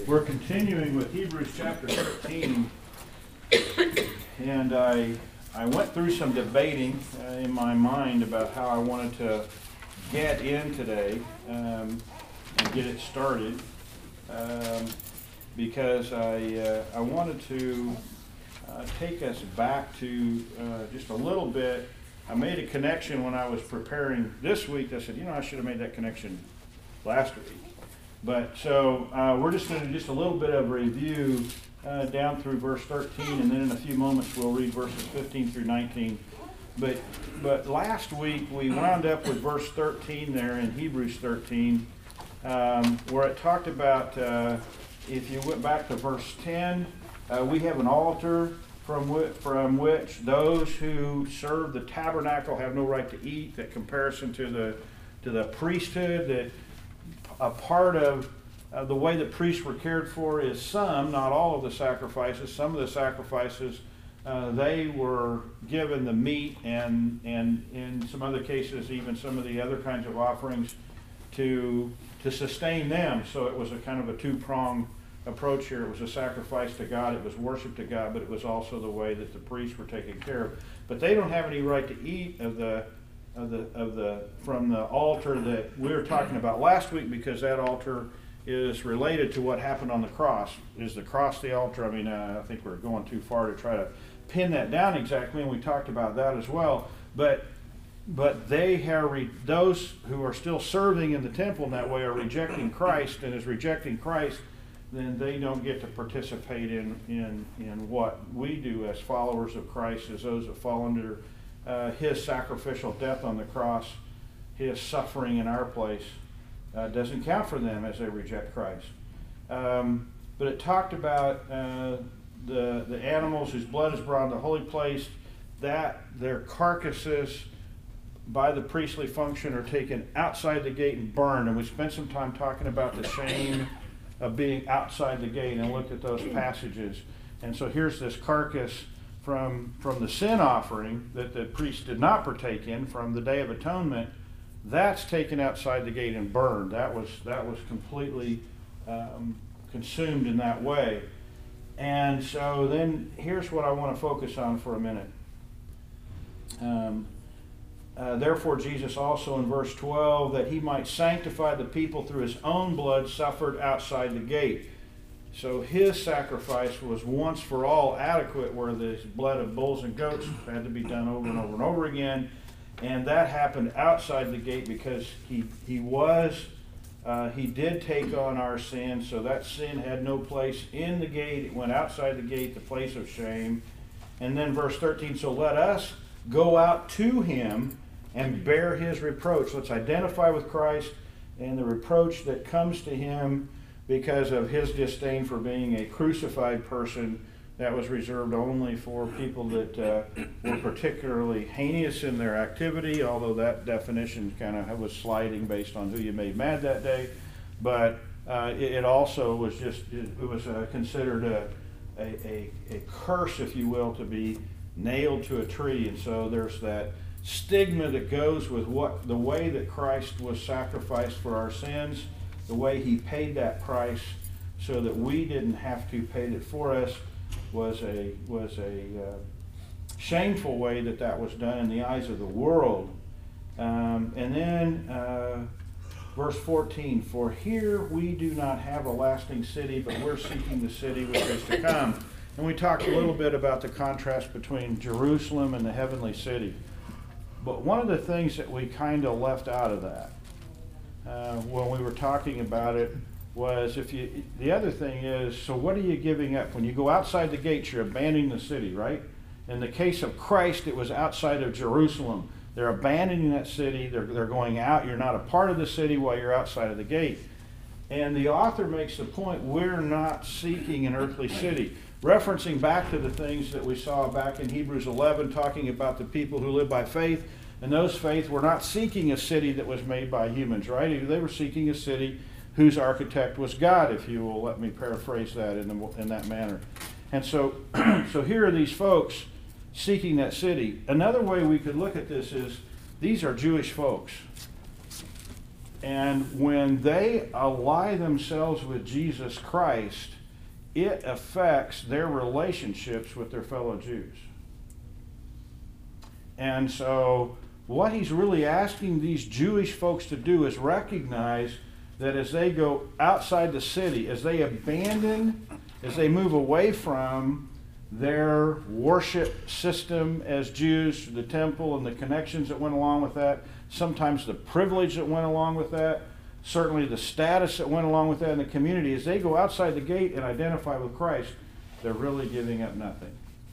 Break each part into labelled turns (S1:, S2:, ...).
S1: We're continuing with Hebrews chapter 13, and I went through some debating in my mind about how I wanted to get in today and get it started, because I wanted to take us back to just a little bit. I made a connection when I was preparing this week. I said, I should have made that connection last week. But so we're just going to do just a little bit of review down through verse 13, and then in a few moments we'll read verses 15 through 19. But last week we wound up with verse 13 there in Hebrews 13, where it talked about, if you went back to verse 10, we have an altar from which those who serve the tabernacle have no right to eat. That comparison to the priesthood, that a part of the way that priests were cared for is some, not all of the sacrifices. Some of the sacrifices, they were given the meat and in some other cases even some of the other kinds of offerings to sustain them. So it was a kind of a two-pronged approach here. It was a sacrifice to God, it was worship to God, but it was also the way that the priests were taken care of. But they don't have any right to eat from the altar that we were talking about last week, because that altar is related to what happened on the cross. Is the cross the altar? I mean, I think we're going too far to try to pin that down exactly, and we talked about that as well. But they have those who are still serving in the temple in that way are rejecting Christ, and as rejecting Christ, then they don't get to participate in what we do as followers of Christ, as those that fall under his sacrificial death on the cross. His suffering in our place doesn't count for them as they reject Christ. But it talked about the animals whose blood is brought in the holy place, that their carcasses by the priestly function are taken outside the gate and burned. And we spent some time talking about the shame of being outside the gate and looked at those passages. And so here's this carcass from the sin offering that the priest did not partake in from the Day of Atonement. That's taken outside the gate and burned. That was completely consumed in that way. And so then here's what I want to focus on for a minute. Therefore Jesus also in verse 12, that he might sanctify the people through his own blood, suffered outside the gate. So his sacrifice was once for all adequate, where the blood of bulls and goats had to be done over and over and over again. And that happened outside the gate because he did take on our sin, so that sin had no place in the gate. It went outside the gate, the place of shame. And then verse 13, so let us go out to him and bear his reproach. Let's identify with Christ and the reproach that comes to him because of his disdain for being a crucified person. That was reserved only for people that were particularly heinous in their activity, although that definition kind of was sliding based on who you made mad that day. But it also was considered a curse, if you will, to be nailed to a tree. And so there's that stigma that goes with the way that Christ was sacrificed for our sins, the way he paid that price so that we didn't have to pay it for us, was a shameful way that was done in the eyes of the world. And then verse 14, for here we do not have a lasting city, but we're seeking the city which is to come. And we talked a little bit about the contrast between Jerusalem and the heavenly city. But one of the things that we kind of left out of that when we were talking about it was, the other thing is, so what are you giving up? When you go outside the gates, you're abandoning the city, right? In the case of Christ, it was outside of Jerusalem. They're abandoning that city. They're going out. You're not a part of the city while you're outside of the gate. And the author makes the point, we're not seeking an earthly city, referencing back to the things that we saw back in Hebrews 11, talking about the people who live by faith. And those faith were not seeking a city that was made by humans, right? They were seeking a city whose architect was God, if you will let me paraphrase that in that manner. And so, so here are these folks seeking that city. Another way we could look at this is, these are Jewish folks. And when they ally themselves with Jesus Christ, it affects their relationships with their fellow Jews. And so what he's really asking these Jewish folks to do is recognize that as they go outside the city, as they move away from their worship system as Jews, the temple and the connections that went along with that, sometimes the privilege that went along with that, certainly the status that went along with that in the community, as they go outside the gate and identify with Christ, they're really giving up nothing.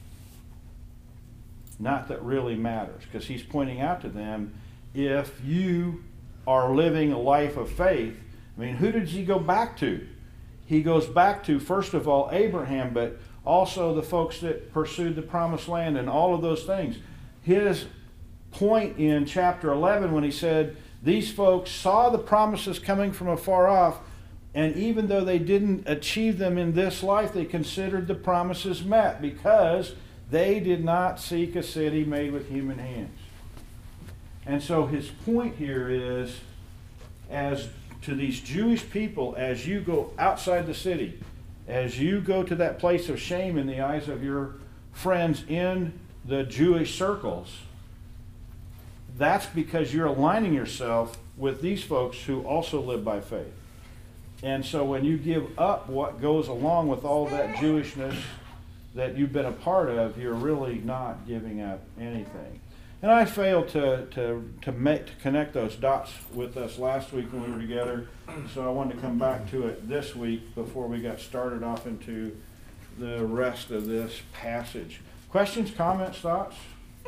S1: Not that really matters, because he's pointing out to them, if you are living a life of faith, I mean, who did he go back to? He goes back to, first of all, Abraham, but also the folks that pursued the promised land and all of those things. His point in chapter 11 when he said, these folks saw the promises coming from afar off, and even though they didn't achieve them in this life, they considered the promises met because they did not seek a city made with human hands. And so his point here is, as to these Jewish people, as you go outside the city, as you go to that place of shame in the eyes of your friends in the Jewish circles, that's because you're aligning yourself with these folks who also live by faith. And so when you give up what goes along with all that Jewishness that you've been a part of, you're really not giving up anything. And I failed to connect those dots with us last week when we were together, so I wanted to come back to it this week before we got started off into the rest of this passage. Questions, comments, thoughts?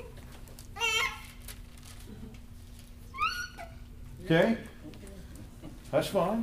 S1: Okay, that's fine.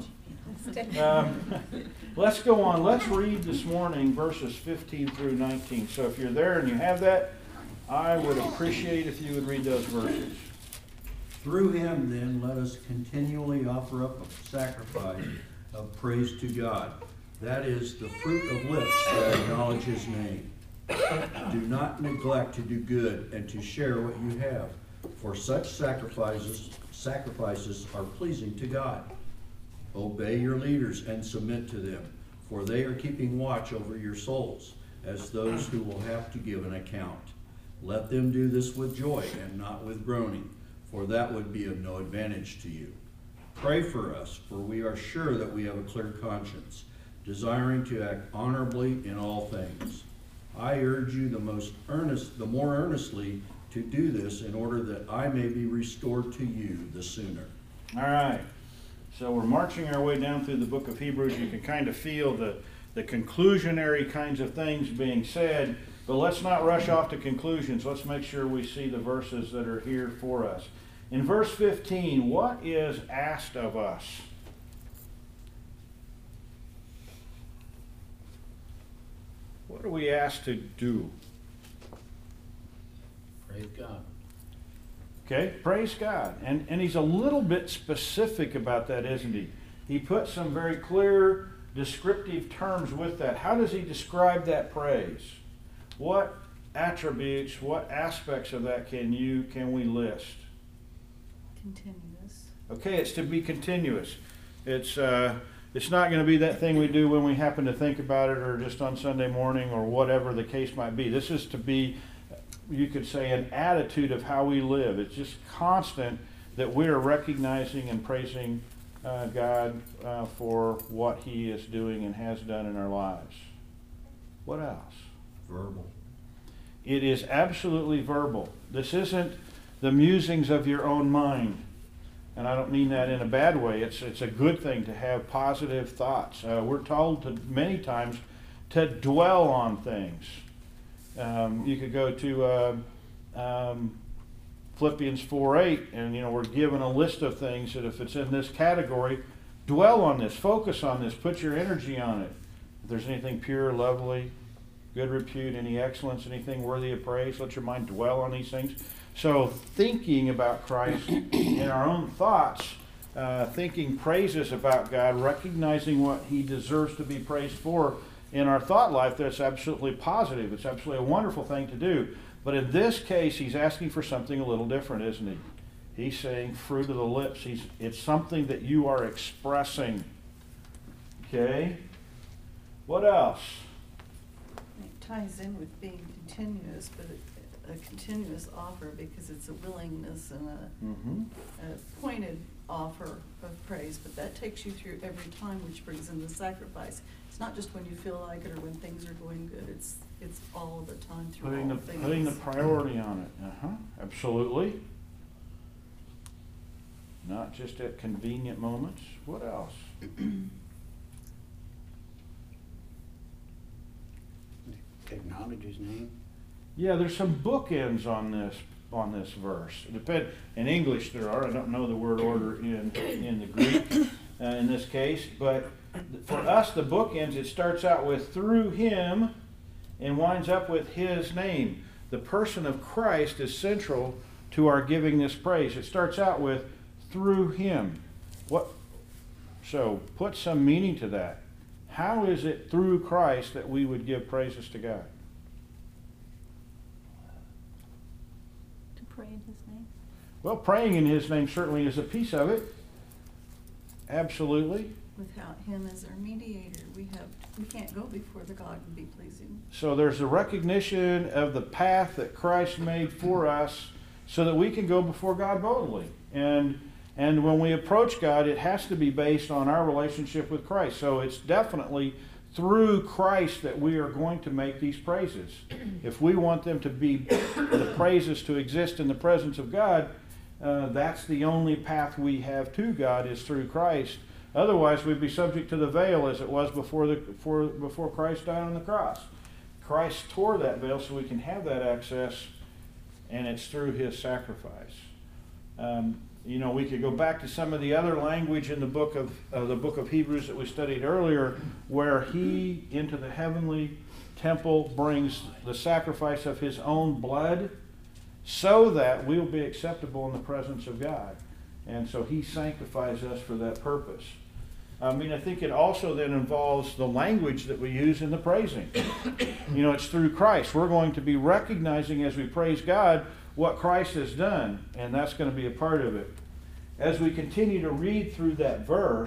S1: Let's go on. Let's read this morning verses 15 through 19. So if you're there and you have that, I would appreciate if you would read those verses.
S2: Through him, then, let us continually offer up a sacrifice of praise to God. That is the fruit of lips that acknowledge his name. Do not neglect to do good and to share what you have, for such sacrifices are pleasing to God. Obey your leaders and submit to them, for they are keeping watch over your souls, as those who will have to give an account. Let them do this with joy and not with groaning, for that would be of no advantage to you. Pray for us, for we are sure that we have a clear conscience, desiring to act honorably in all things. I urge you the more earnestly to do this, in order that I may be restored to you the sooner.
S1: All right. So we're marching our way down through the book of Hebrews. You can kind of feel the conclusionary kinds of things being said, but let's not rush off to conclusions. Let's make sure we see the verses that are here for us. In verse 15, what is asked of us? What are we asked to do?
S3: Praise God.
S1: Okay, praise God. And he's a little bit specific about that, isn't he? He puts some very clear, descriptive terms with that. How does he describe that praise? What attributes, what aspects of that can we list?
S4: Continuous.
S1: Okay, it's to be continuous. It's not going to be that thing we do when we happen to think about it, or just on Sunday morning, or whatever the case might be. This is to be, you could say, an attitude of how we live. It's just constant that we're recognizing and praising God for what he is doing and has done in our lives. What else?
S2: Verbal.
S1: It is absolutely verbal. This isn't the musings of your own mind. And I don't mean that in a bad way. It's a good thing to have positive thoughts. We're told many times to dwell on things. You could go to Philippians 4:8, and we're given a list of things that if it's in this category, dwell on this, focus on this, put your energy on it. If there's anything pure, lovely, good repute, any excellence, anything worthy of praise, let your mind dwell on these things. So thinking about Christ in our own thoughts, thinking praises about God, recognizing what he deserves to be praised for in our thought life, that's absolutely positive. It's absolutely a wonderful thing to do. But in this case, he's asking for something a little different, isn't he? He's saying fruit of the lips. It's something that you are expressing. Okay? What else?
S3: It ties in with being continuous, but a continuous offer because it's a willingness and a pointed offer of praise, but that takes you through every time, which brings in the sacrifice. It's not just when you feel like it or when things are going good. It's all the time through all things.
S1: Putting the priority on it. Absolutely. Not just at convenient moments. What else?
S4: Acknowledge his name.
S1: Yeah, there's some bookends on this verse. In English there are. I don't know the word order in the Greek in this case, but for us the bookends, it starts out with through him and winds up with his name. The person of Christ is central to our giving this praise. It starts out with through him. So put some meaning to that. How is it through Christ that we would give praises to God?
S5: To pray in his name.
S1: Well, praying in his name certainly is a piece of it. Absolutely.
S3: Without him as our mediator, we can't go before the God and be pleasing.
S1: So there's a recognition of the path that Christ made for us so that we can go before God boldly. And when we approach God, it has to be based on our relationship with Christ. So it's definitely through Christ that we are going to make these praises. If we want them to be, the praises to exist in the presence of God, that's the only path we have to God is through Christ. Otherwise, we'd be subject to the veil as it was before Christ died on the cross. Christ tore that veil so we can have that access, and it's through his sacrifice. We could go back to some of the other language in the book of Hebrews that we studied earlier, where he into the heavenly temple brings the sacrifice of his own blood so that we'll be acceptable in the presence of God. And so he sanctifies us for that purpose. I think it also then involves the language that we use in the praising. It's through Christ. We're going to be recognizing as we praise God what Christ has done, and that's going to be a part of it. As we continue to read through that verse,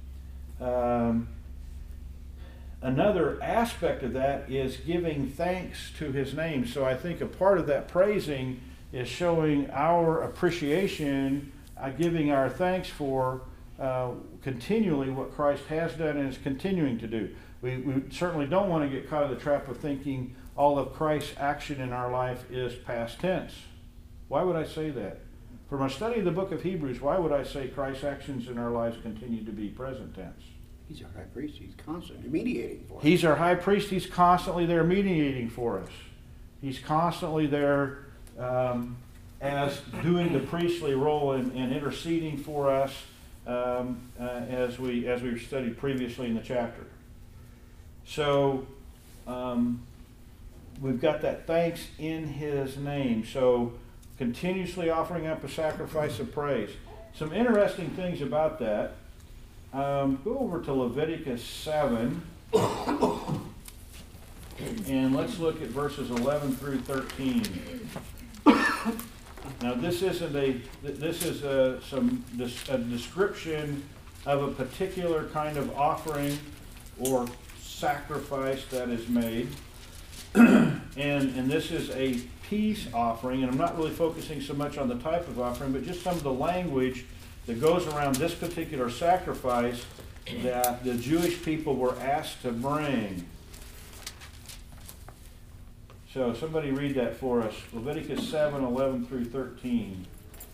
S1: another aspect of that is giving thanks to his name. So I think a part of that praising is showing our appreciation, giving our thanks for continually what Christ has done and is continuing to do. We certainly don't want to get caught in the trap of thinking all of Christ's action in our life is past tense. Why would I say that? For my study of the book of Hebrews, why would I say Christ's actions in our lives continue to be present tense?
S4: He's our high priest. He's constantly mediating for us.
S1: He's our high priest. He's constantly there mediating for us. He's constantly there as doing the priestly role and interceding for us as we studied previously in the chapter. So we've got that thanks in his name. So continuously offering up a sacrifice of praise. Some interesting things about that. Go over to Leviticus 7 and let's look at verses 11 through 13. Now this is a description of a particular kind of offering or sacrifice that is made. And this is a peace offering, and I'm not really focusing so much on the type of offering, but just some of the language that goes around this particular sacrifice that the Jewish people were asked to bring. So somebody read that for us. Leviticus 7, 11 through 13.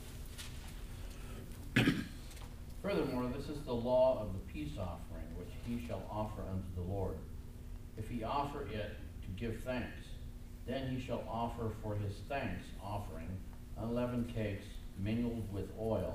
S6: Furthermore, this is the law of the peace offering, which he shall offer unto the Lord. If he offer it to give thanks, then he shall offer for his thanks offering unleavened cakes mingled with oil.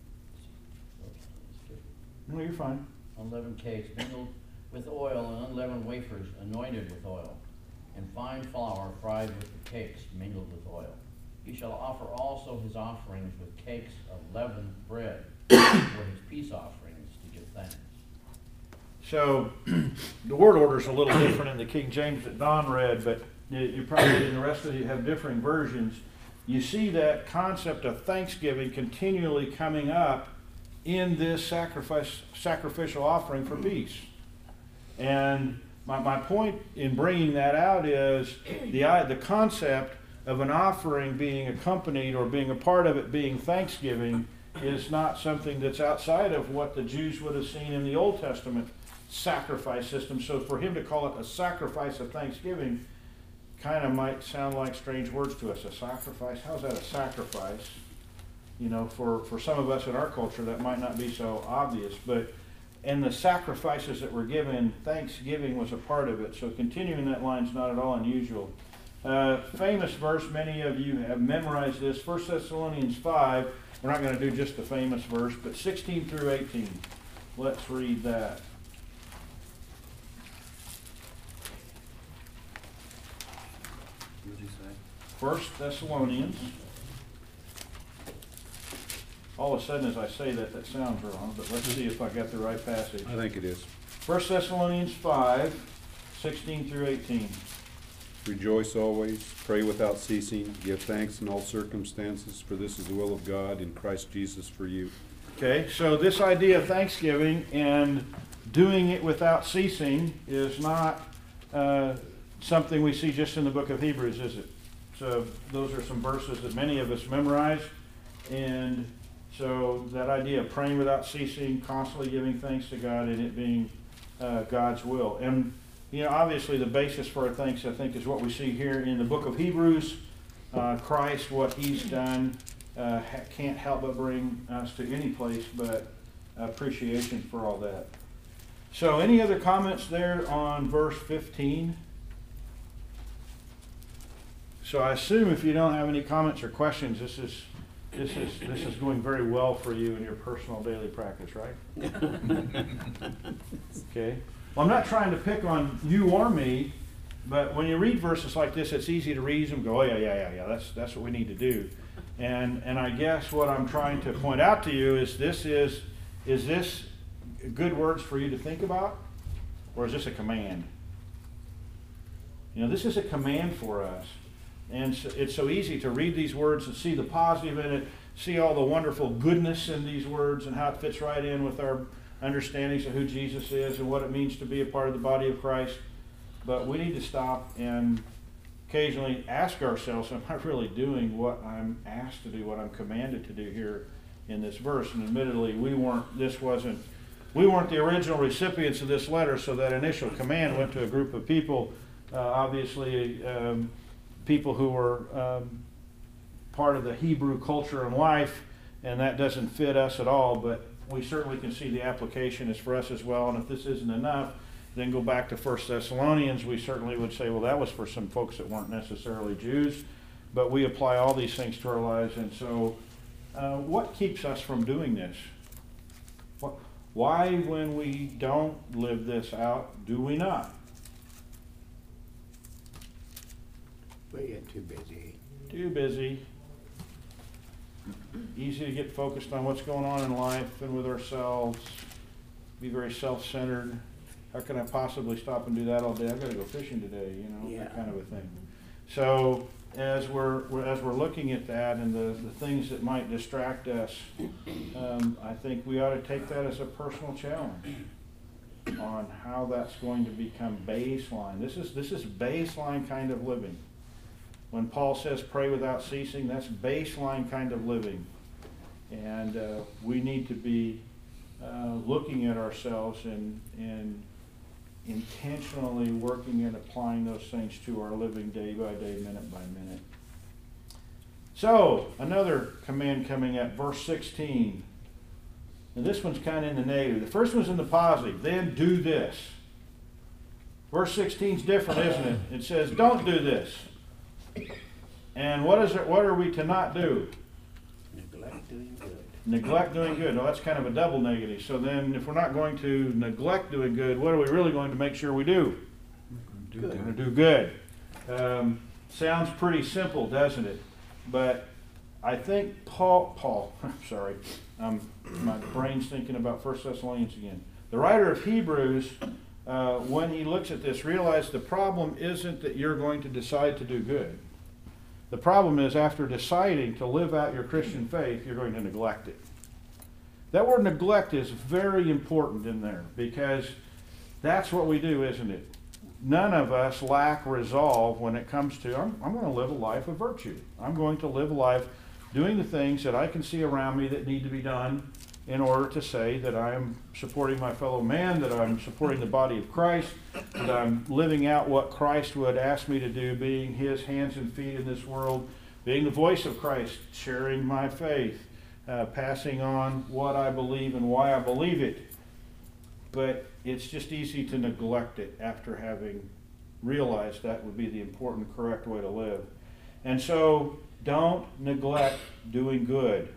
S1: No, you're fine.
S6: Unleavened cakes mingled with oil, and unleavened wafers anointed with oil, and fine flour fried with the cakes mingled with oil. He shall offer also his offerings with cakes of leavened bread for his peace offerings to give thanks.
S1: So the word order is a little different in the King James that Don read, but you probably in the rest of you have differing versions. you see that concept of thanksgiving continually coming up in this sacrificial offering for peace. And my point in bringing that out is the concept of an offering being accompanied or being a part of it being thanksgiving is not something that's outside of what the Jews would have seen in the Old Testament sacrifice system. So for him to call it a sacrifice of thanksgiving kind of might sound like strange words to us. A sacrifice? How's that a sacrifice? You know, for some of us in our culture that might not be so obvious, but and the sacrifices that were given, thanksgiving was a part of it. So continuing that line is not at all unusual. Famous verse, many of you have memorized this, 1 Thessalonians 5. We're not going to do just the famous verse, but 16 through 18. Let's read that.
S7: What did you say?
S1: 1 Thessalonians. All of a sudden, as I say that, that sounds wrong, but let's see if I got the right passage.
S7: I think it is.
S1: 1 Thessalonians 5, 16 through 18.
S7: Rejoice always, pray without ceasing, give thanks in all circumstances, for this is the will of God in Christ Jesus for you.
S1: Okay, so this idea of thanksgiving and doing it without ceasing is not something we see just in the book of Hebrews, is it? So those are some verses that many of us memorize, and so that idea of praying without ceasing, constantly giving thanks to God, and it being God's will. And you know, obviously the basis for our thanks, I think, is what we see here in the book of Hebrews. Christ, what he's done, can't help but bring us to any place but appreciation for all that. So any other comments there on verse 15? So I assume if you don't have any comments or questions, this is going very well for you in your personal daily practice, right? Okay. Well, I'm not trying to pick on you or me, but when you read verses like this, it's easy to read them and go, oh yeah, that's what we need to do. And I guess what I'm trying to point out to you is this good words for you to think about, or is this a command? You know, this is a command for us. And so it's so easy to read these words and see the positive in it, see all the wonderful goodness in these words and how it fits right in with our understandings of who Jesus is and what it means to be a part of the body of Christ. But we need to stop and occasionally ask ourselves, am I really doing what I'm asked to do, what I'm commanded to do here in this verse? And admittedly, we weren't the original recipients of this letter, so that initial command went to a group of people, obviously people who were part of the Hebrew culture and life, and that doesn't fit us at all, but we certainly can see the application is for us as well. And if this isn't enough, then go back to 1 Thessalonians. We certainly would say, well, that was for some folks that weren't necessarily Jews, but we apply all these things to our lives. And so what keeps us from doing this? Why, when we don't live this out, do we not?
S4: We get too busy.
S1: Too busy. Easy to get focused on what's going on in life and with ourselves. Be very self-centered. How can I possibly stop and do that all day? I've got to go fishing today, you know,
S4: Yeah.
S1: that kind of a thing. So as we're looking at that and the things that might distract us, I think we ought to take that as a personal challenge on how that's going to become baseline. This is baseline kind of living. When Paul says pray without ceasing, that's baseline kind of living. And we need to be looking at ourselves and intentionally working and applying those things to our living day by day, minute by minute. So, another command coming at verse 16. And this one's kind of in the negative. The first one's in the positive. Then do this. Verse 16 is different, isn't it? It says, don't do this. And what is it? What are we to not do?
S4: Neglect doing good.
S1: Neglect doing good. Well, that's kind of a double negative. So then if we're not going to neglect doing good, what are we really going to make sure we do? We're going to do good. Sounds pretty simple, doesn't it? But I think Paul, sorry, my brain's thinking about 1 Thessalonians again. The writer of Hebrews, when he looks at this, realized the problem isn't that you're going to decide to do good. The problem is after deciding to live out your Christian faith, you're going to neglect it. That word neglect is very important in there because that's what we do, isn't it? None of us lack resolve when it comes to, I'm going to live a life of virtue. I'm going to live a life doing the things that I can see around me that need to be done in order to say that I'm supporting my fellow man, that I'm supporting the body of Christ, that I'm living out what Christ would ask me to do, being his hands and feet in this world, being the voice of Christ, sharing my faith, passing on what I believe and why I believe it. But it's just easy to neglect it after having realized that would be the important, correct way to live. And so don't neglect doing good.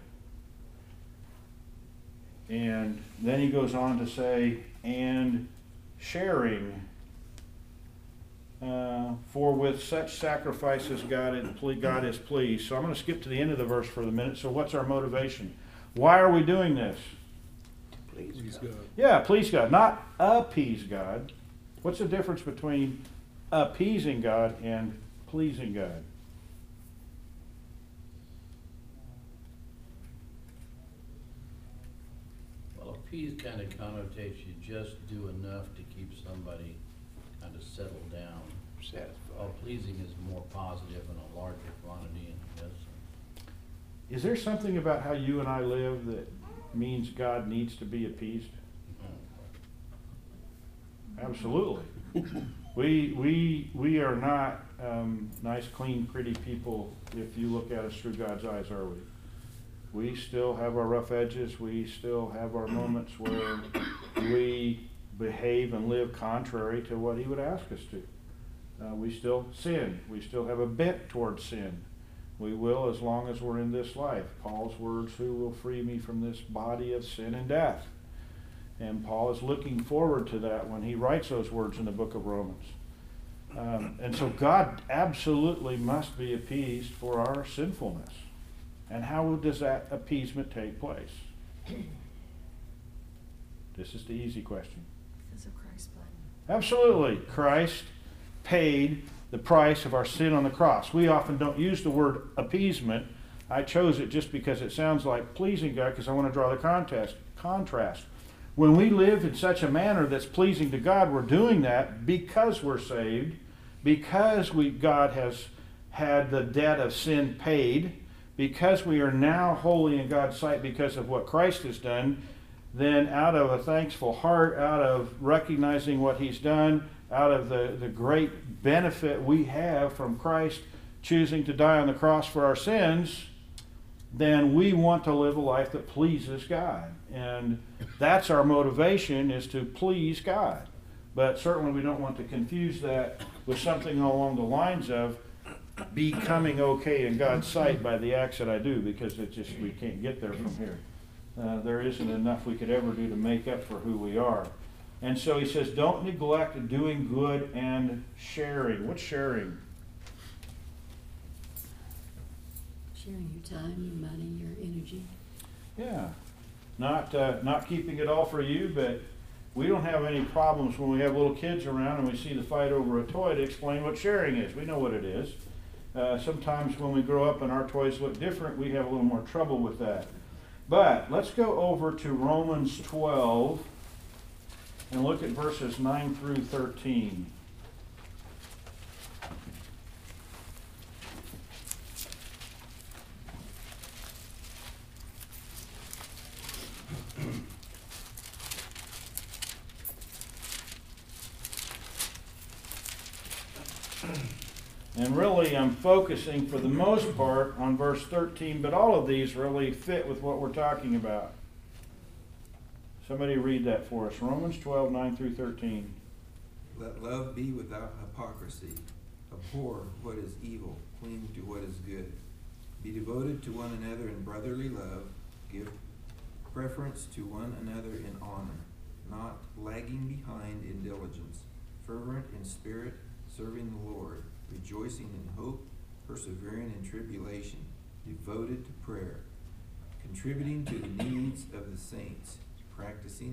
S1: And then he goes on to say, and sharing, for with such sacrifices God is pleased. So I'm going to skip to the end of the verse for the minute. So what's our motivation? Why are we doing this?
S4: Please God.
S1: Yeah, please God, not appease God. What's the difference between appeasing God and pleasing God?
S6: Well, appease kind of connotates you just do enough to keep somebody kind of settled down.
S4: Satisfied.
S6: While pleasing is more positive and a larger quantity and yes.
S1: Is there something about how you and I live that means God needs to be appeased? Absolutely. We are not nice, clean, pretty people if you look at us through God's eyes, are we? We still have our rough edges. We still have our moments where we behave and live contrary to what he would ask us to. We still sin. We still have a bent towards sin. We will as long as we're in this life. Paul's words, who will free me from this body of sin and death? And Paul is looking forward to that when he writes those words in the book of Romans. And so God absolutely must be appeased for our sinfulness. And how does that appeasement take place? This is the easy question.
S3: Because of Christ's blood.
S1: Absolutely. Christ paid the price of our sin on the cross. We often don't use the word appeasement. I chose it just because it sounds like pleasing God, because I want to draw the contrast. When we live in such a manner that's pleasing to God, we're doing that because we're saved, because God has had the debt of sin paid, because we are now holy in God's sight because of what Christ has done. Then out of a thankful heart, out of recognizing what he's done, out of the great benefit we have from Christ choosing to die on the cross for our sins, then we want to live a life that pleases God. And that's our motivation, is to please God. But certainly we don't want to confuse that with something along the lines of becoming okay in God's sight by the acts that I do, because we can't get there from here. There isn't enough we could ever do to make up for who we are. And so he says, don't neglect doing good and sharing. What's sharing?
S8: Sharing your time, your money, your energy.
S1: Yeah. Not keeping it all for you, but we don't have any problems when we have little kids around and we see the fight over a toy to explain what sharing is. We know what it is. Sometimes when we grow up and our toys look different, we have a little more trouble with that. But let's go over to Romans 12 and look at verses 9 through 13. And really, I'm focusing for the most part on verse 13, but all of these really fit with what we're talking about. Somebody read that for us. Romans 12, 9 through 13.
S9: Let love be without hypocrisy. Abhor what is evil. Cling to what is good. Be devoted to one another in brotherly love. Give preference to one another in honor, not lagging behind in diligence. Fervent in spirit, serving the Lord. Rejoicing in hope, persevering in tribulation, devoted to prayer, contributing to the needs of the saints, practicing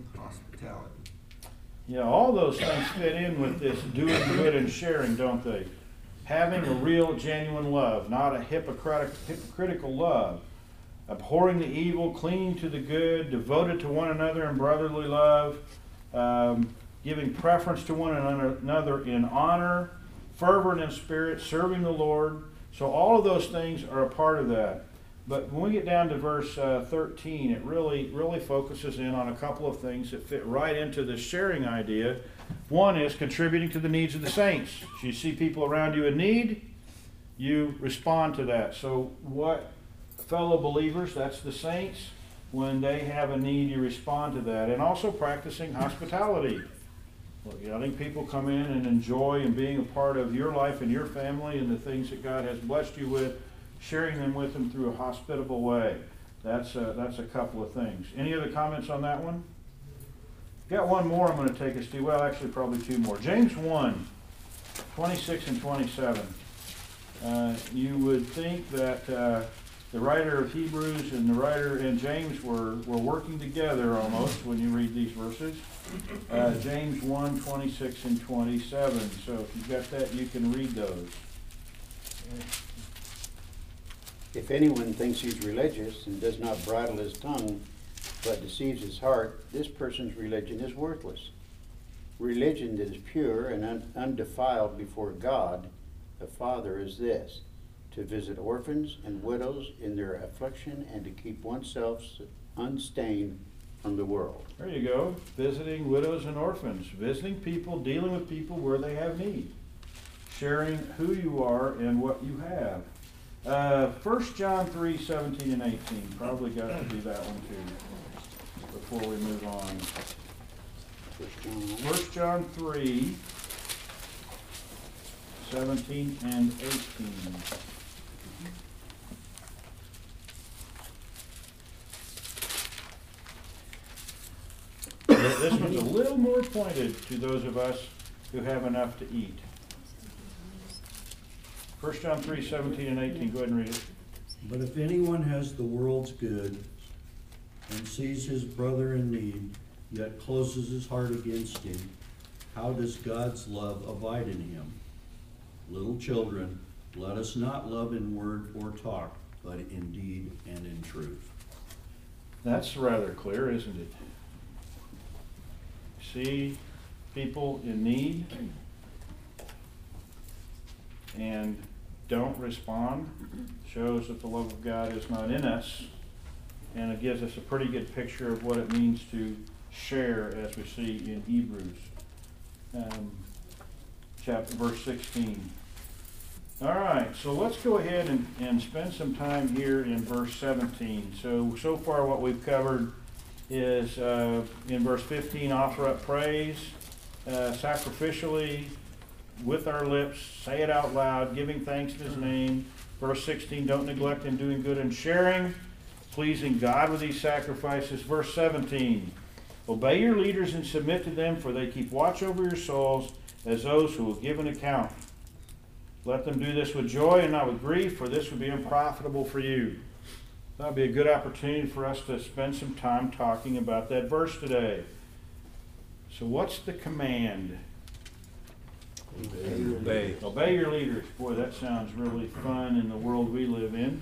S9: hospitality.
S1: Yeah, all those things fit in with this doing good and sharing, don't they? having a real, genuine love, not a hypocritical love, abhorring the evil, clinging to the good, devoted to one another in brotherly love, giving preference to one another in honor, fervent in spirit, serving the Lord. So all of those things are a part of that. But when we get down to verse 13, it really focuses in on a couple of things that fit right into this sharing idea. One is contributing to the needs of the saints. If you see people around you in need, you respond to that. So what fellow believers, that's the saints, when they have a need, you respond to that. And also practicing hospitality. Letting people come in and enjoy and being a part of your life and your family and the things that God has blessed you with, sharing them with them through a hospitable way. That's a couple of things. Any other comments on that one? Got one more I'm going to take us to. Well, actually probably two more. James 1, 26 and 27. You would think that the writer of Hebrews and the writer in James were working together almost when you read these verses. James 1, 26 and 27. So if you've got that, you can read those.
S10: If anyone thinks he's religious and does not bridle his tongue, but deceives his heart, this person's religion is worthless. Religion that is pure and undefiled before God, the Father, is this: to visit orphans and widows in their affliction and to keep oneself unstained from the world.
S1: There you go. Visiting widows and orphans. Visiting people, dealing with people where they have need. Sharing who you are and what you have. 1 John 3, 17 and 18. Probably got to do that one too before we move on. 1 John 3, 17 and 18. This one's a little more pointed to those of us who have enough to eat. 1 John 3, 17 and 18. Go ahead and read it.
S2: But if anyone has the world's good and sees his brother in need, yet closes his heart against him, how does God's love abide in him? Little children, let us not love in word or talk, but in deed and in truth.
S1: That's rather clear, isn't it? See people in need and don't respond shows that the love of God is not in us, and it gives us a pretty good picture of what it means to share, as we see in Hebrews verse 16. All right, so let's go ahead and spend some time here in verse 17. So far what we've covered is in verse 15, offer up praise sacrificially with our lips, say it out loud, giving thanks in his name. Verse 16, don't neglect in doing good and sharing, pleasing God with these sacrifices. Verse 17, obey your leaders and submit to them, for they keep watch over your souls as those who will give an account. Let them do this with joy and not with grief, for this would be unprofitable for you. That would be a good opportunity for us to spend some time talking about that verse today. So what's the command?
S7: Obey.
S1: Obey your leaders. Boy, that sounds really fun in the world we live in.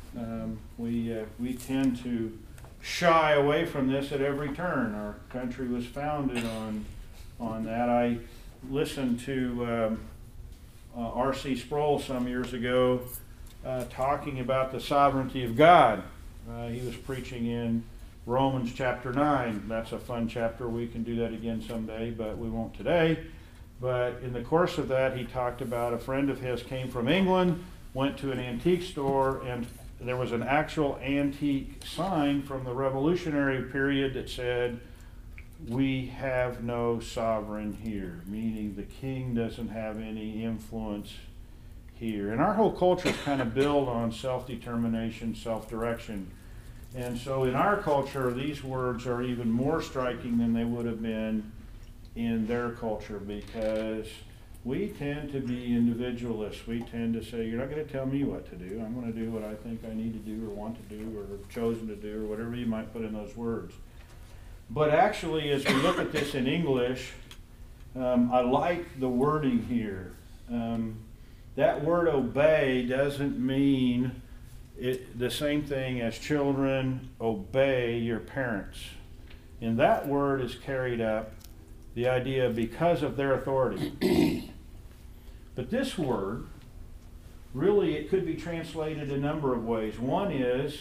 S1: We tend to shy away from this at every turn. Our country was founded on that. I listened to R.C. Sproul some years ago talking about the sovereignty of God. He was preaching in Romans chapter 9. That's a fun chapter. We can do that again someday, but we won't today. But in the course of that, he talked about a friend of his came from England, went to an antique store, and there was an actual antique sign from the Revolutionary period that said, "We have no sovereign here," meaning the king doesn't have any influence here. And our whole culture is kind of built on self-determination, self-direction. And so in our culture, these words are even more striking than they would have been in their culture, because we tend to be individualists. We tend to say, you're not going to tell me what to do. I'm going to do what I think I need to do or want to do or have chosen to do, or whatever you might put in those words. But actually, as we look at this in English, I like the wording here. that word obey doesn't mean the same thing as children obey your parents. In that word is carried up the idea because of their authority. But this word, really, it could be translated a number of ways. One is,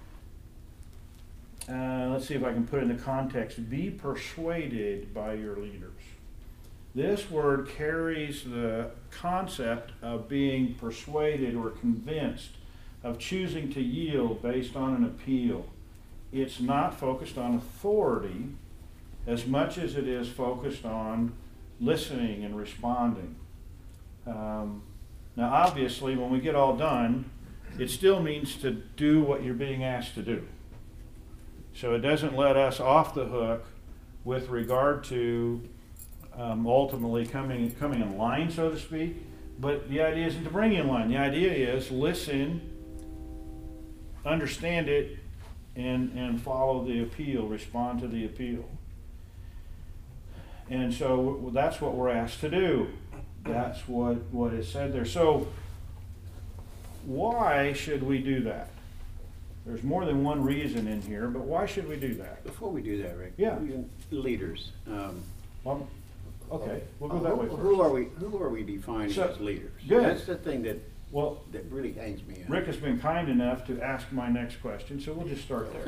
S1: let's see if I can put it in the context, be persuaded by your leaders. This word carries the concept of being persuaded or convinced, of choosing to yield based on an appeal. It's not focused on authority as much as it is focused on listening and responding. Now, obviously, when we get all done, it still means to do what you're being asked to do. So it doesn't let us off the hook with regard to ultimately coming in line, so to speak. But the idea isn't to bring you in line. The idea is listen, understand it, and follow the appeal, respond to the appeal. And so that's what we're asked to do. That's what is said there. So why should we do that? There's more than one reason in here, but why should we do that?
S10: Before we do that, Rick.
S1: Yeah.
S10: Leaders.
S1: Well, okay, we'll go that way first.
S10: Who are we defining
S1: So,
S10: as leaders?
S1: good.
S10: That's the thing that
S1: Well,
S10: really hangs me up.
S1: Rick has been kind enough to ask my next question, so we'll just start there.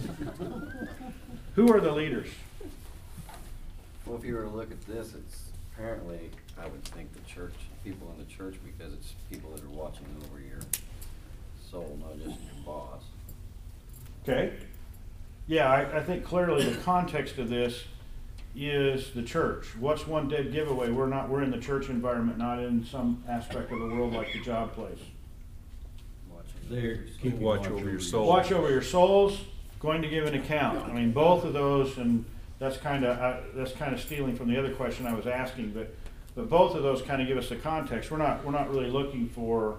S1: Who are the leaders?
S4: Well, if you were to look at this, it's apparently, I would think the church, people in the church, because it's people that are watching over your soul, not just your boss.
S1: Okay. Yeah, I think clearly the context of this is the church. What's one dead giveaway? We're in the church environment, not in some aspect of the world like the job place.
S2: They're keeping
S7: Watch over your soul.
S1: Watch over your souls, going to give an account. I mean, both of those, and that's kind of stealing from the other question I was asking, but both of those kind of give us the context. We're not really looking for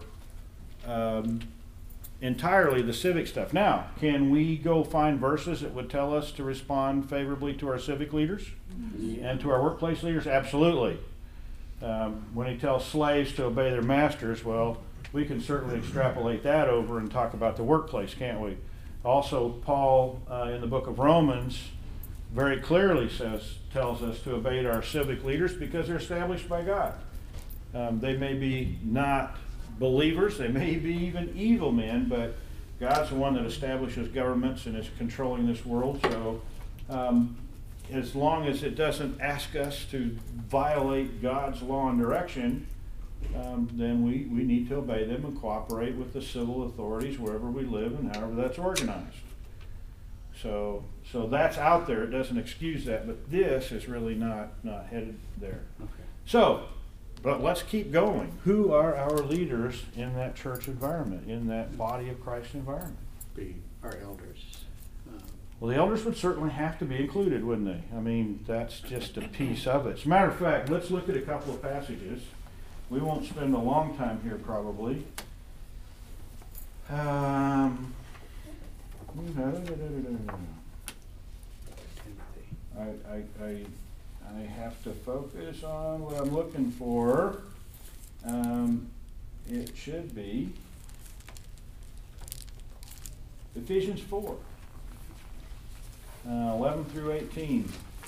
S1: entirely the civic stuff. Now, can we go find verses that would tell us to respond favorably to our civic leaders and to our workplace leaders? Absolutely. When he tells slaves to obey their masters, well, we can certainly extrapolate that over and talk about the workplace, can't we? Also, Paul in the book of Romans very clearly tells us to obey our civic leaders because they're established by God. They may be not believers, they may be even evil men, but God's the one that establishes governments and is controlling this world. So as long as it doesn't ask us to violate God's law and direction, then we need to obey them and cooperate with the civil authorities wherever we live and however that's organized. So that's out there. It doesn't excuse that, but this is really not headed there.
S10: Okay.
S1: So, but let's keep going. Who are our leaders in that church environment, in that body of Christ environment?
S10: Be our elders.
S1: Well, the elders would certainly have to be included, wouldn't they? I mean, that's just a piece of it. As a matter of fact, let's look at a couple of passages. We won't spend a long time here, probably. I have to focus on what I'm looking for. It should be Ephesians 4, 11 through 18.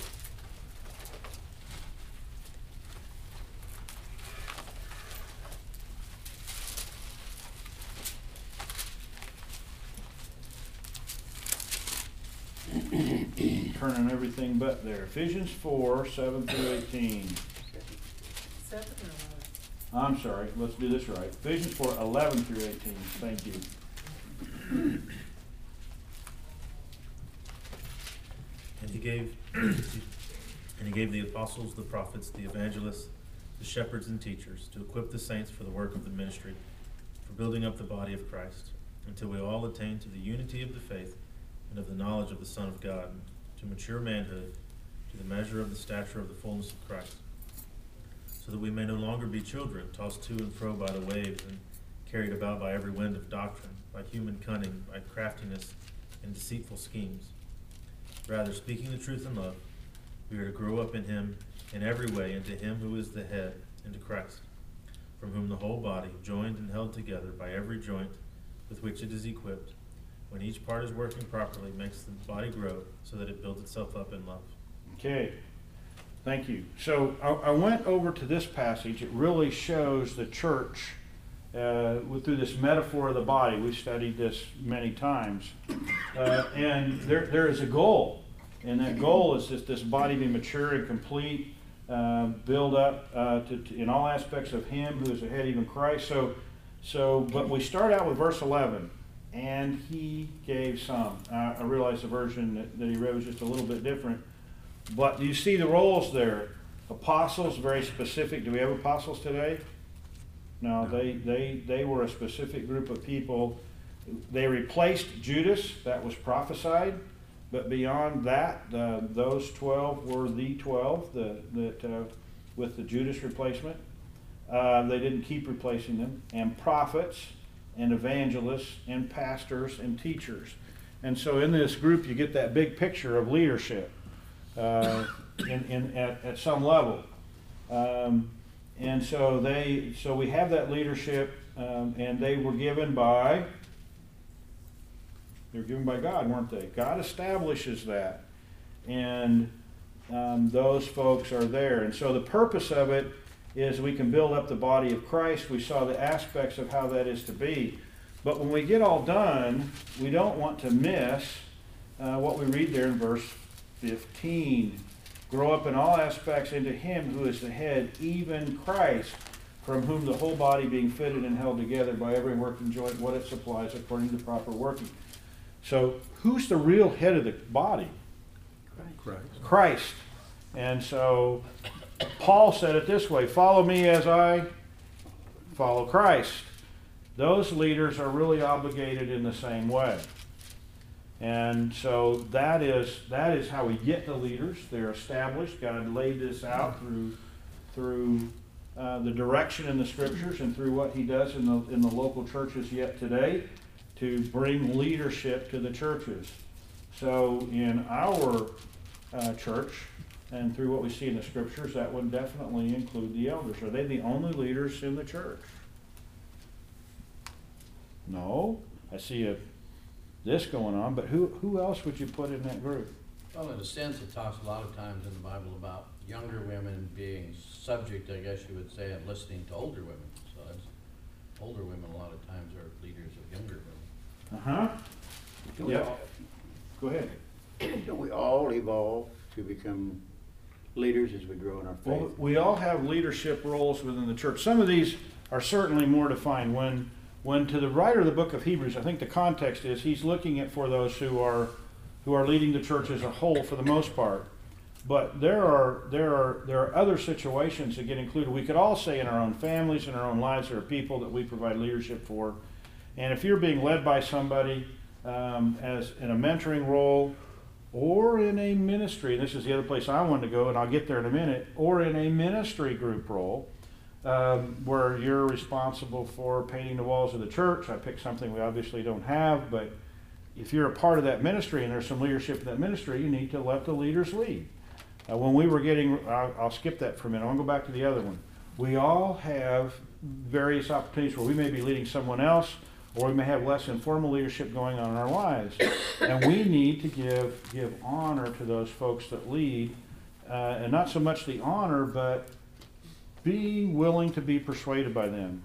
S1: Turning everything but there. Ephesians 4, 7 through 18.
S3: 7 or 11?
S1: I'm sorry, let's do this right. Ephesians 4, 11 through 18. Thank you.
S11: And he gave the apostles, the prophets, the evangelists, the shepherds and teachers to equip the saints for the work of the ministry, for building up the body of Christ, until we all attain to the unity of the faith and of the knowledge of the Son of God, to mature manhood, to the measure of the stature of the fullness of Christ, so that we may no longer be children, tossed to and fro by the waves and carried about by every wind of doctrine, by human cunning, by craftiness and deceitful schemes. Rather, speaking the truth in love, we are to grow up in him in every way into him who is the head, into Christ, from whom the whole body, joined and held together by every joint with which it is equipped, when each part is working properly, makes the body grow so that it builds itself up in love.
S1: Okay, thank you. So I went over to this passage. It really shows the church through this metaphor of the body. We've studied this many times. And there is a goal. And that goal is just this body be mature and complete, build up in all aspects of Him who is the head, even Christ. But we start out with verse 11. And He gave some. I realize the version that he read was just a little bit different. But do you see the roles there? Apostles, very specific. Do we have apostles today? No, they were a specific group of people. They replaced Judas, that was prophesied. But beyond that, those 12 were the 12 with the Judas replacement. They didn't keep replacing them. And prophets, and evangelists, and pastors, and teachers. And so in this group, you get that big picture of leadership at some level. And so we have that leadership, and they were given by God, weren't they? God establishes that, and those folks are there. And so the purpose of it is we can build up the body of Christ. We saw the aspects of how that is to be. But when we get all done, we don't want to miss what we read there in verse 15. Grow up in all aspects into Him who is the head, even Christ, from whom the whole body being fitted and held together by every working joint, what it supplies according to proper working. So who's the real head of the body? Christ. And so Paul said it this way, follow me as I follow Christ. Those leaders are really obligated in the same way. And so that is how we get the leaders. They're established. God laid this out through the direction in the Scriptures and through what He does in the local churches yet today to bring leadership to the churches. So in our church, and through what we see in the Scriptures, that would definitely include the elders. Are they the only leaders in the church? No. I see this going on, but who else would you put in that group?
S6: Well, in a sense, it talks a lot of times in the Bible about younger women being subject, I guess you would say, and listening to older women. So that's, older women a lot of times are leaders of younger women.
S10: Don't we
S1: Yep.
S10: all-
S1: Go ahead.
S10: Don't we all evolve to become leaders as we grow in our faith?
S1: Well, we all have leadership roles within the church. Some of these are certainly more defined. When to the writer of the book of Hebrews, I think the context is he's looking at for those who are leading the church as a whole for the most part. But there are other situations that get included. We could all say in our own families, in our own lives, there are people that we provide leadership for. And if you're being led by somebody as in a mentoring role, or in a ministry, this is the other place I wanted to go, and I'll get there in a minute, or in a ministry group role, where you're responsible for painting the walls of the church. I picked something we obviously don't have, but if you're a part of that ministry and there's some leadership in that ministry, you need to let the leaders lead. When we were getting, I'll skip that for a minute, I'll go back to the other one. We all have various opportunities where we may be leading someone else, or we may have less informal leadership going on in our lives. And we need to give honor to those folks that lead, and not so much the honor, but being willing to be persuaded by them.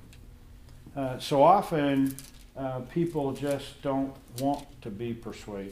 S1: So often, people just don't want to be persuaded.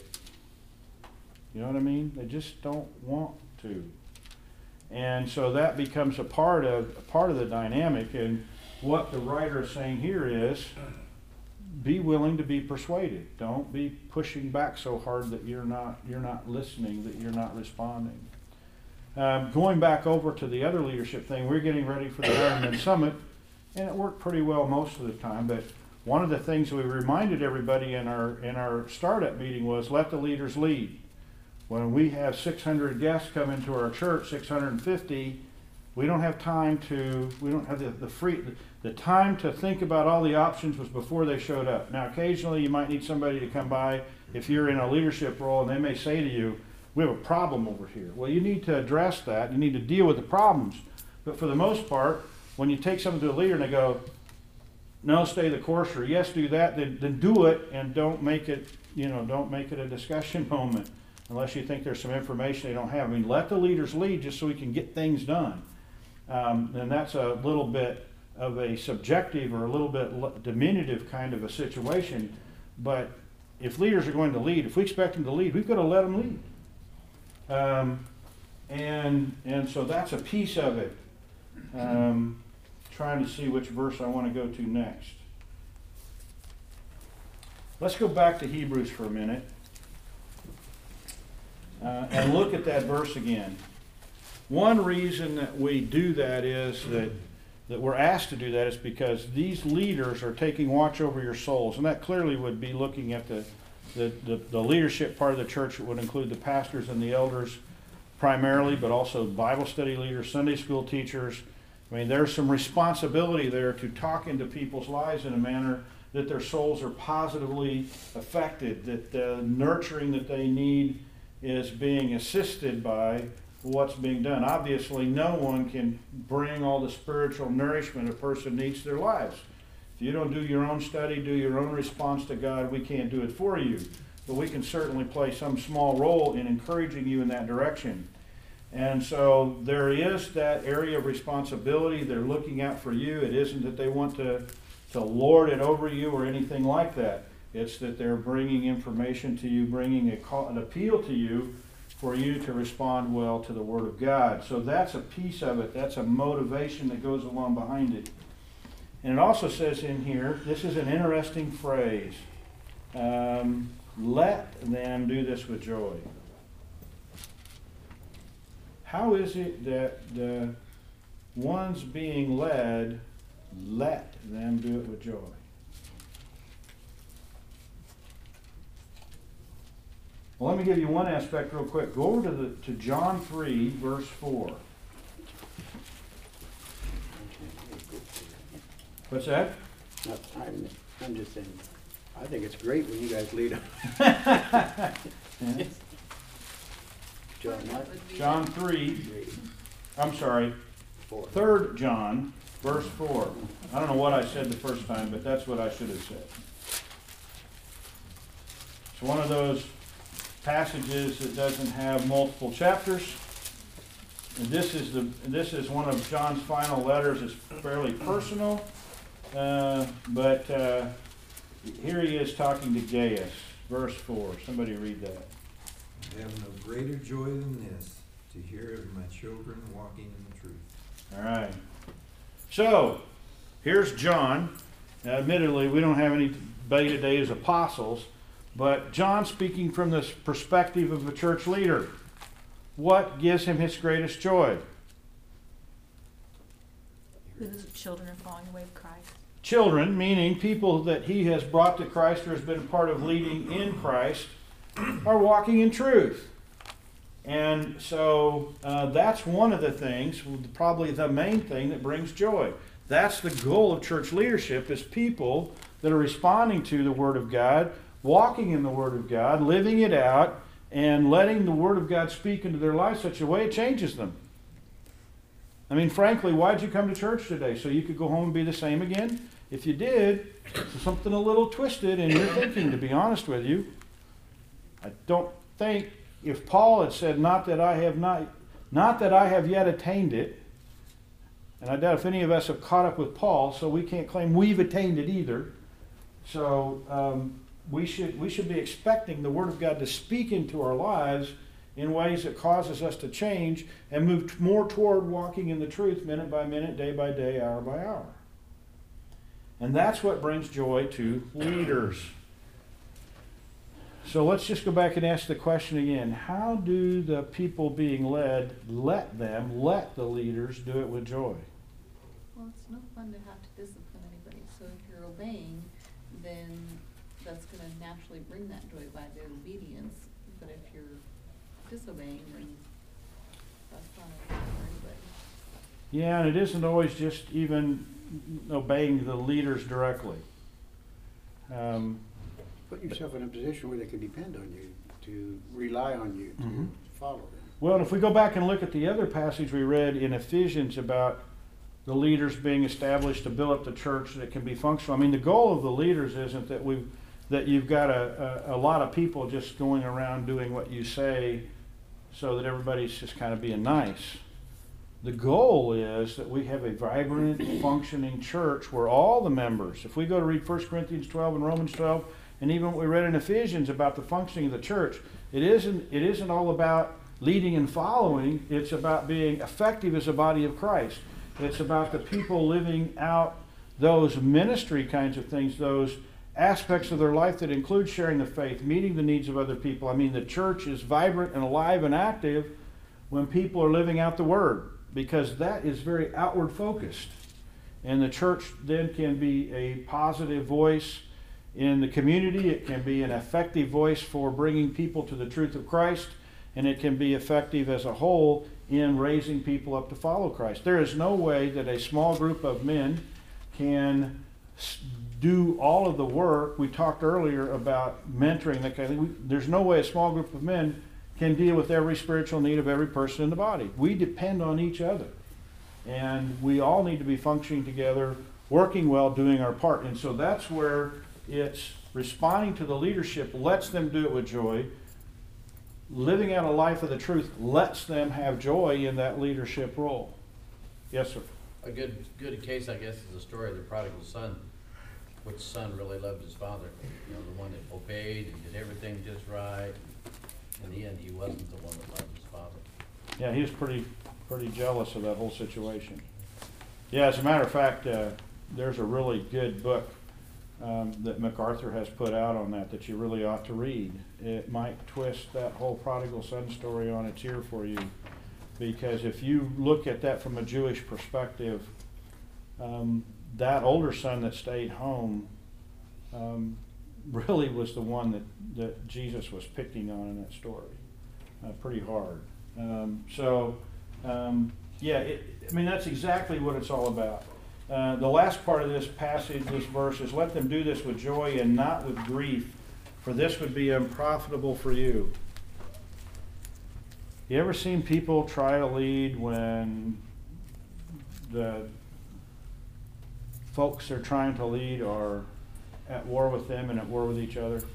S1: You know what I mean? They just don't want to. And so that becomes a part of the dynamic. And what the writer is saying here is, be willing to be persuaded. Don't be pushing back so hard that you're not listening, that you're not responding. Going back over to the other leadership thing, we're getting ready for the Ironman Summit, and it worked pretty well most of the time. But one of the things we reminded everybody in our startup meeting was let the leaders lead. When we have 600 guests come into our church, 650, we don't have time to. We don't have the time to think about all the options was before they showed up. Now, occasionally you might need somebody to come by if you're in a leadership role, and they may say to you, we have a problem over here. Well, you need to address that. You need to deal with the problems. But for the most part, when you take something to a leader and they go, no, stay the course, or yes, do that, then do it, and don't make it, don't make it a discussion moment unless you think there's some information they don't have. I mean, let the leaders lead just so we can get things done. And that's a little bit of a subjective or a little bit diminutive kind of a situation. But if leaders are going to lead, if we expect them to lead, we've got to let them lead. And so that's a piece of it. Trying to see which verse I want to go to next. Let's go back to Hebrews for a minute and look at that verse again. One reason that we do that is that we're asked to do that is because these leaders are taking watch over your souls, and that clearly would be looking at the leadership part of the church. It would include the pastors and the elders primarily, but also Bible study leaders, Sunday school teachers. I mean, there's some responsibility there to talk into people's lives in a manner that their souls are positively affected, that the nurturing that they need is being assisted by what's being done. Obviously, no one can bring all the spiritual nourishment a person needs to their lives. If you don't do your own study, do your own response to God, we can't do it for you. But we can certainly play some small role in encouraging you in that direction. And so there is that area of responsibility. They're looking out for you. It isn't that they want to lord it over you or anything like that. It's that they're bringing information to you, bringing an appeal to you for you to respond well to the Word of God. So that's a piece of it. That's a motivation that goes along behind it. And it also says in here, this is an interesting phrase, let them do this with joy. How is it that the ones being led, let them do it with joy? Well, let me give you one aspect real quick. Go over to John 3, verse 4. What's that?
S10: I'm just saying, I think it's great when you guys lead. John what?
S1: John 3, I'm sorry, 3 John, verse 4. I don't know what I said the first time, but that's what I should have said. It's one of those passages that doesn't have multiple chapters. And this is one of John's final letters. It's fairly personal, but here he is talking to Gaius, verse 4. Somebody read that.
S9: I have no greater joy than this, to hear of my children walking in the truth.
S1: All right. So, here's John. Now, admittedly, we don't have anybody today as apostles, but John speaking from this perspective of a church leader. What gives him his greatest joy?
S5: His children are falling away of Christ.
S1: Children, meaning people that he has brought to Christ or has been a part of leading in Christ, are walking in truth. And so that's one of the things, probably the main thing that brings joy. That's the goal of church leadership, is people that are responding to the Word of God, walking in the Word of God, living it out, and letting the Word of God speak into their lives such a way it changes them. I mean, frankly, why'd you come to church today? So you could go home and be the same again? If you did, something a little twisted in your thinking, to be honest with you. I don't think, if Paul had said, not that I have yet attained it, and I doubt if any of us have caught up with Paul, so we can't claim we've attained it either. So we should be expecting the Word of God to speak into our lives in ways that causes us to change and move more toward walking in the truth minute by minute, day by day, hour by hour. And that's what brings joy to leaders. So let's just go back and ask the question again. How do the people being led let the leaders do it with joy?
S12: Well, it's no fun to have to discipline anybody. So if you're obeying, then that's going to naturally bring that joy by the obedience. But if you're disobeying, then that's not okay for anybody.
S1: Yeah, and it isn't always just even obeying the leaders directly.
S10: Put yourself in a position where they can depend on you, to rely on you, to follow them.
S1: Well, if we go back and look at the other passage we read in Ephesians about the leaders being established to build up the church that can be functional. I mean, the goal of the leaders isn't that you've got a lot of people just going around doing what you say so that everybody's just kind of being nice. The goal is that we have a vibrant, functioning church where all the members, if we go to read 1 Corinthians 12 and Romans 12, and even what we read in Ephesians about the functioning of the church, it isn't all about leading and following. It's about being effective as a body of Christ. It's about the people living out those ministry kinds of things, those aspects of their life that include sharing the faith, meeting the needs of other people. I mean, the church is vibrant and alive and active when people are living out the Word, because that is very outward focused. And the church then can be a positive voice in the community. It can be an effective voice for bringing people to the truth of Christ, and it can be effective as a whole in raising people up to follow Christ. There is no way that a small group of men can do all of the work. We talked earlier about mentoring, that kind of thing. There's no way a small group of men can deal with every spiritual need of every person in the body. We depend on each other. And we all need to be functioning together, working well, doing our part. And so that's where it's responding to the leadership lets them do it with joy. Living out a life of the truth lets them have joy in that leadership role. Yes, sir.
S6: A good case, I guess, is the story of the prodigal son. Which son really loved his father? You know, the one that obeyed and did everything just right. In the end, he wasn't the one that loved his father.
S1: Yeah, he was pretty jealous of that whole situation. Yeah, as a matter of fact, there's a really good book that MacArthur has put out on that you really ought to read. It might twist that whole prodigal son story on its ear for you, because if you look at that from a Jewish perspective, that older son that stayed home really was the one that Jesus was picking on in that story, pretty hard. Yeah, I mean, that's exactly what it's all about. The last part of this passage, this verse, is let them do this with joy and not with grief, for this would be unprofitable for you. You ever seen people try to lead when the folks they're trying to lead are at war with them and at war with each other?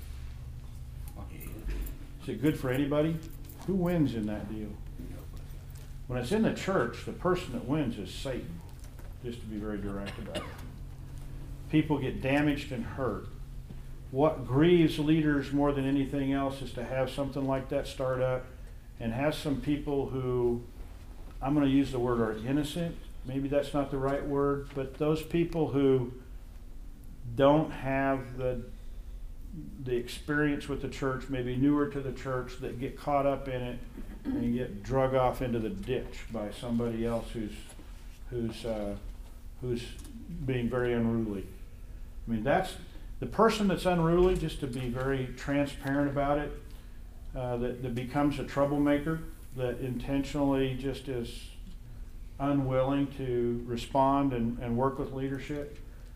S1: Is it good for anybody? Who wins in that deal? When it's in the church, the person that wins is Satan, just to be very direct about it. People get damaged and hurt. What grieves leaders more than anything else is to have something like that start up and have some people who, I'm going to use the word, are innocent. Maybe that's not the right word, but those people who don't have the experience with the church, maybe newer to the church, that get caught up in it and get drug off into the ditch by somebody else who's being very unruly. I mean, that's the person that's unruly, just to be very transparent about it, that becomes a troublemaker, that intentionally just is unwilling to respond and work with leadership.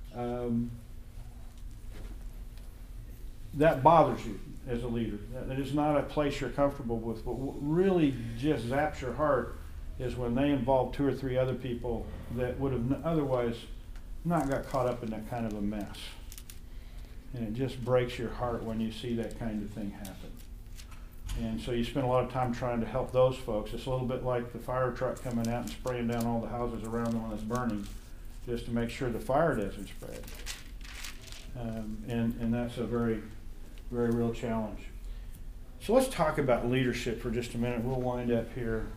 S1: That bothers you as a leader. That is not a place you're comfortable with. But what really just zaps your heart is when they involve 2 or 3 other people that would have otherwise not got caught up in that kind of a mess. And it just breaks your heart when you see that kind of thing happen. And so you spend a lot of time trying to help those folks. It's a little bit like the fire truck coming out and spraying down all the houses around the one that's burning, just to make sure the fire doesn't spread. And that's a very, very real challenge. So let's talk about leadership for just a minute. We'll wind up here.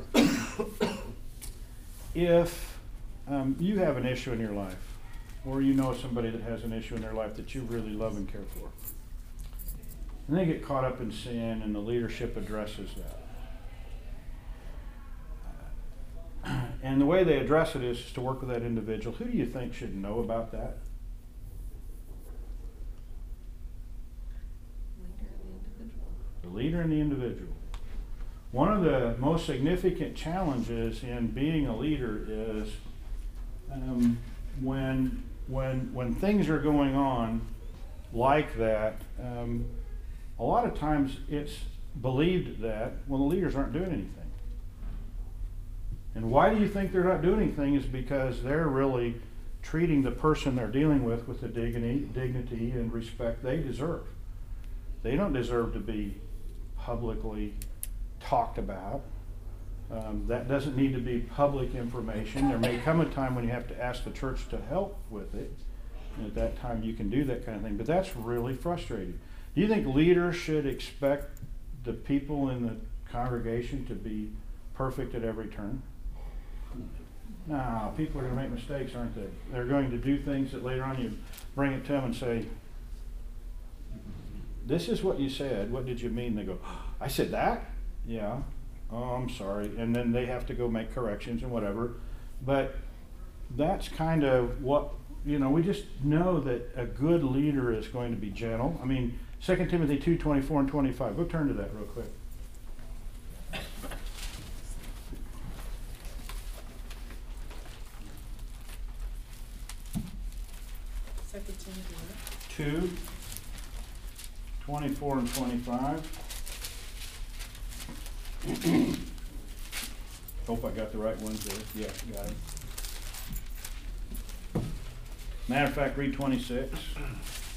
S1: If you have an issue in your life, or you know somebody that has an issue in their life that you really love and care for, and they get caught up in sin and the leadership addresses that, and the way they address it is to work with that individual, who do you think should know about that? The leader and the individual. One of the most significant challenges in being a leader is when things are going on like that, a lot of times it's believed that, well, the leaders aren't doing anything. And why do you think they're not doing anything is because they're really treating the person they're dealing with the dignity and respect they deserve. They don't deserve to be publicly talked about. That doesn't need to be public information. There may come a time when you have to ask the church to help with it. And at that time you can do that kind of thing. But that's really frustrating. Do you think leaders should expect the people in the congregation to be perfect at every turn? No, people are going to make mistakes, aren't they? They're going to do things that later on you bring it to them and say, this is what you said. What did you mean? They go, I said that? Yeah. Oh, I'm sorry. And then they have to go make corrections and whatever. But that's kind of what, we just know that a good leader is going to be gentle. I mean, 2 Timothy 2:24 and 25. Go turn to that real quick.
S12: Second Timothy,
S1: 2:24 and 25. Hope I got the right ones there. Yeah, got it. Matter of fact, read 26.